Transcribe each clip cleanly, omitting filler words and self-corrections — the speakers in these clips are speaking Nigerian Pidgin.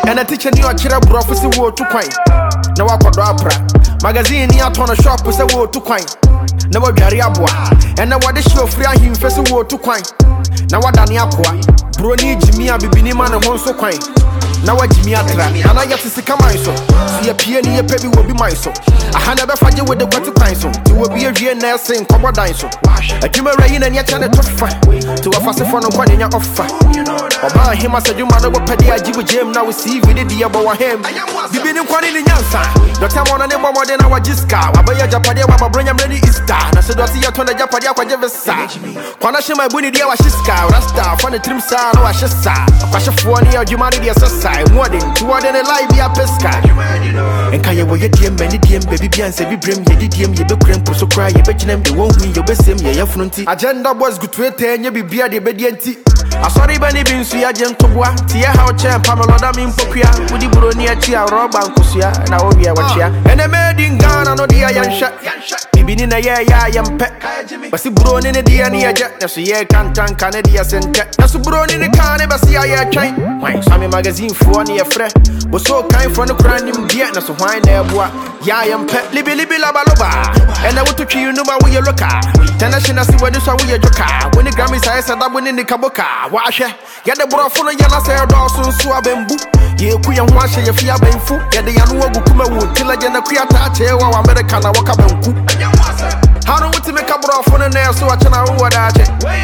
And a teacher knew a chira prophecy word to quine. Now I could opera. Magazine near ton a shop was a word to quine. Now I carry up and now what the show free him first word to quine. Now what Daniaqua, Brony Jimmy, I be man and one so quine. Now what Jimmy Atra, and I get to see come so. See a peony, a baby will be my so. I had never find you with the water pine so. You will be a real nurse saying, come on, dine so. A Jimmy Rain and yet to a fast phone on one in your offer. About him, I said, you man, what petty I give with Jim now we see with the about him. You been in one in the Yansa. The time on a name more than our Jiska. I buy a Japadia, my brain, I'm ready is done. I said, I see a ton of Japadia, I never saw. Quanashi, my bunny, dear, was Shiska, Rasta, funny trim star, no, I should say. A crash of 4 year humanity assassin. More than 2 than a live be a pesca. And can you wear your DM, many DM, baby, and say, brim, you DM, you be crimp, so cry, you bet them, they won't win your best, your fronty. Agenda was good to attend, you be beer, the bedianti. I saw the Benny being Suya Gentobua, Tia how champ, Pamela Damin Pokia, with the Buronia Chia, Rob and Kusia, and I will be a watcher. And a made in Ghana, no dear young shot. Bibin in a year, young pet. But see Bron in a dear near jet, that's a year can't Canada center. That's a Bron in the car, never see a year train. Why, Sammy magazine for 1 year friend. Was so kind for the crime in Vietnam, so why never? Ya young pet, Libby Labaloba. And I want to kill you no matter where you look at. Tenation, I see when you saw your joker. When the Grammys, I said that winning the Kaboka. Wash it. Get the bro for the yellow sail Dawson Swabembu. You queen wash your fear benfu. Get the young Kuma wood till I get a queer touch here while American Wakabanku. How do we make a bro for the nail so I can know what I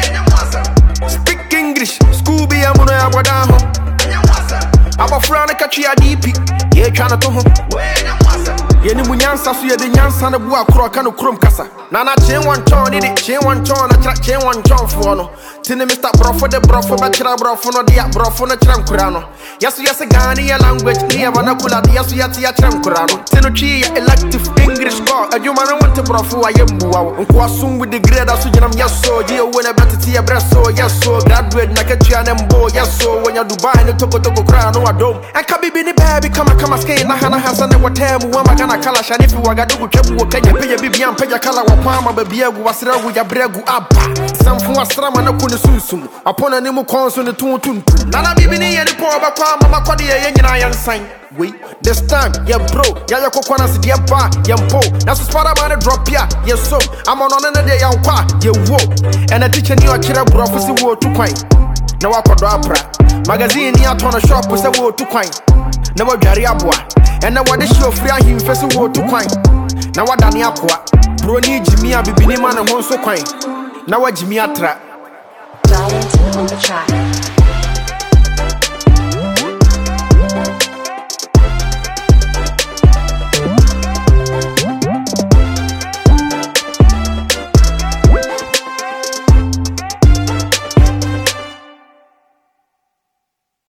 speak English, Scooby, I'm on a wadaho. I'm a friend of Kachia DP. Yeah, trying to home. Yeni munyansa so ye de nyansa na bua kro ka no krom kasa na na chen wan chon ni de chen wan chon na chen wan chon fo no tini Mr. Brofo de Brofo ba kira Brofo no dia Brofo no kira nkura no yaso yase Ghanaian ya language ni ya vernacular de yaso yate ya kira nkura no tino chi ya elective English call adwuma no want Brofo wa yembuwa wo nko asum with the grade aso ginam yaso je wo na betete ya breso yaso graduate na katua na mbo yaso wonya Dubai no toko kra no adom enka bibi ni baby kama skin na hana hasa ne wotemu wa magana kala shanifi wagadugu kebu wakenya peya bibi ampeja kala wapama babiegu wasiragu ya bregu apa samfu wasrama na kuni sunsum apona ni mu konso ni tuntuntu nana bibi ni yeni po bakwa mama kwadi ye nyina yansan wait this time yeah bro ya kokwana si dia ba ya mpo na so spara man drop ya yeah so I'm on na de ya nkwa ye wo and a teacher ni akira brofo si wo tu kwan na wakodo apra magazine ni atona shop se wo tu kwan na wadware aboa and now what the show free him first word to quine. Now what Daniaqua, Brony Jimmy, I be man and one so quine. Now what Jimmy Atra. Giant on the track.